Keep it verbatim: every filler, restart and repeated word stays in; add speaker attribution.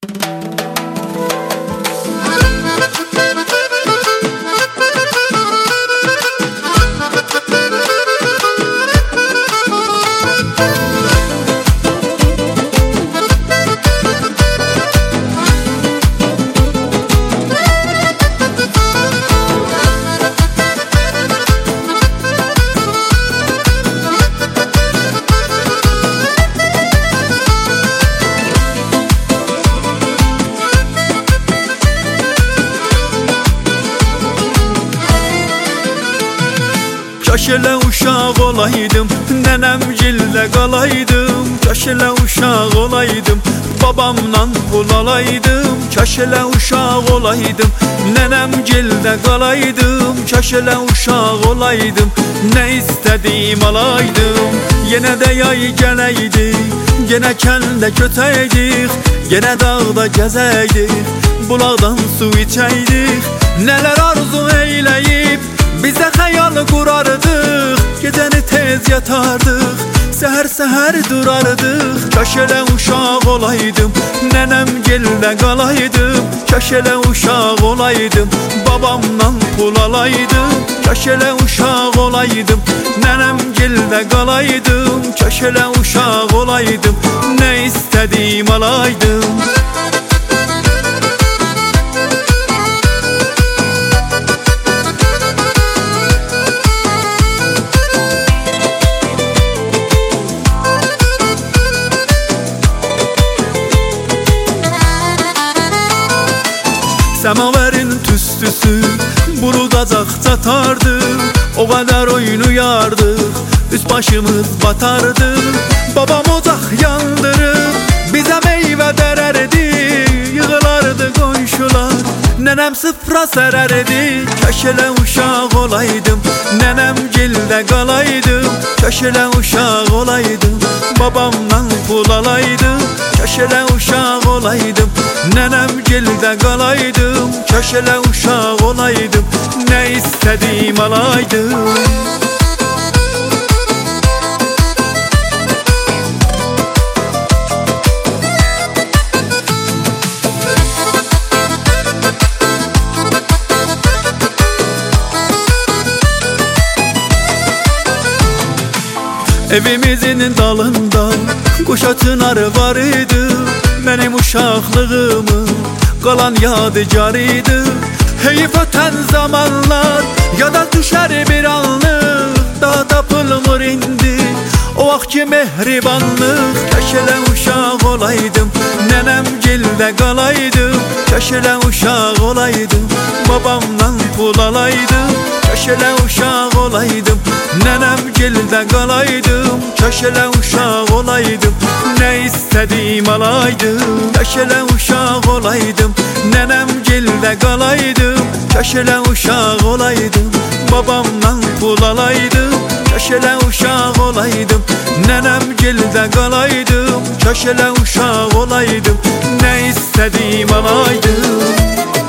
Speaker 1: Kaş elə uşaq olaydım, nənəmgillə qalaydım. Kaş elə uşaq olaydım, babamla pul alaydım. Kaş elə uşaq olaydım, nənəmgillə qalaydım. Kaş elə uşaq olaydım, nə istədiyim alaydım. Yenə də yay gələydi, yenə kəndə kötəydik. Yenə dağda gəzəydik, bulaqdan su içəydik. Nələr arzu eyləyib bizə xəyal qurardıq. Gecəni tez yatardıq, səhər-səhər durardıq. Kaş elə uşaq olaydım, nənəmgillə qalaydım. Kaş elə uşaq olaydım, babamla pul alaydım. Kaş elə uşaq olaydım, nənəmgillə qalaydım. Kaş elə uşaq olaydım, nə istədiyim alaydım. Səmaverin tüstüsü burudacaq çatardı. O qədər oynayardıq, üst başımız batardı. Babam ocaq yandırıb bizə meyvə dərərdi. Yığılardı qonşular, nənəm sıfıra sərərdi. Kaş elə uşaq olaydım, nənəmgildə qalaydım. Kaş elə uşaq olaydım, babamla pul alaydım. Kaş elə uşaq olaydım, nənəmgildə qalaydım. Kaş elə uşaq olaydım, nə istədiyim alaydım. Evimizin dalında Quşa çınarı var idi. Mənim uşaqlığımın qalan yadigarıydı. Heyif ötən zamanlar yada düşər bir anlıq. Daha tapılmır indi o vaxtki mehribanlıq. Kaş elə uşaq olaydım, nənəmgildə qalaydım. Kaş elə uşaq olaydım, babamla pul alaydım. Kaş elə uşaq olaydım, nənəmgildə qalaydım. Kaş elə uşaq olaydım, nə istədiyim alaydım. Kaş elə uşaq olaydım, nənəmgildə qalaydım. Kaş elə uşaq olaydım, babamla pul alaydım. Kaş elə uşaq olaydım, nənəmgildə qalaydım. Kaş elə uşaq olaydım, nə istədiyim alaydım.